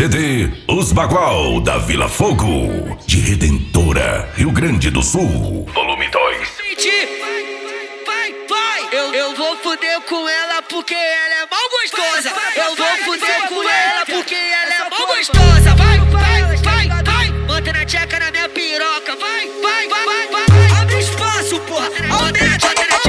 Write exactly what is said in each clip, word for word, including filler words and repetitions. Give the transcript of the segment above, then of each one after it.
C D Os Bagual da Vila Fogo, de Redentora, Rio Grande do Sul. Volume dois. Vai, vai, eu, eu vou fuder com ela porque ela é mal gostosa. Eu vou fuder com ela porque ela é mal gostosa. Vai, vai, vai, vai, mantendo a tcheca na minha piroca. Vai, vai, vai, vai, vai. Abre espaço, porra. Aumenta, aumenta a tcheca.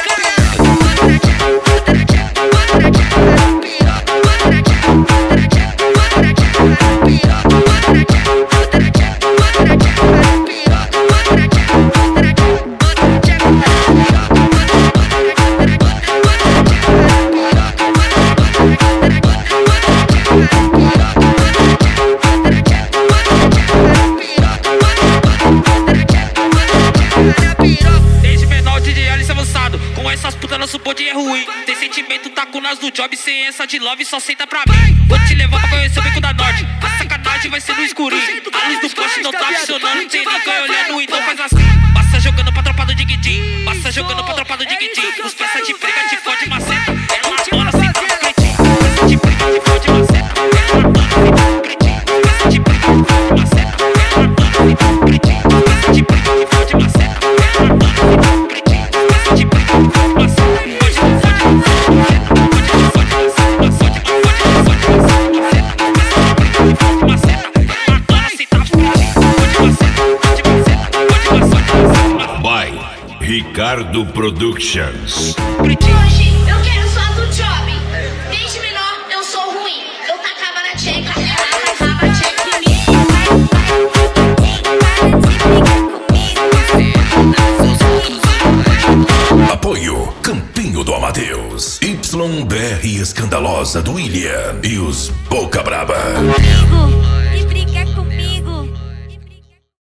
Nosso bonde é ruim. Tem sentimento, tá com nós no job. Sem essa de love, só senta pra mim. Vou te levar pra conhecer o beco da norte. A sacanagem vai ser no escurinho. A luz do poste não tá funcionando. Tem ninguém olhando, então faz assim. Passa jogando pra tropa do Digdim. Passa jogando pra tropa do Digdim. Os peças de prega, te fode maceta. Ela adora sentar no pretinho. Peça de prega, te fode maceta. Ela adora sentar no pretinho. Peça de prega, te fode maceta. Ela adora sentar no pretinho. Peça de prega, te fode maceta. Ela adora sentar no pretinho. Peça de prega, te fode maceta. By Ricardo Productions. Hoje eu quero só do job. Desde menor eu sou ruim. Eu tacava na tcheca, ela tacava a tcheca em mim. Apoio Campinho do Amadeus, Y B R Escandalosa do William e os Boca Braba.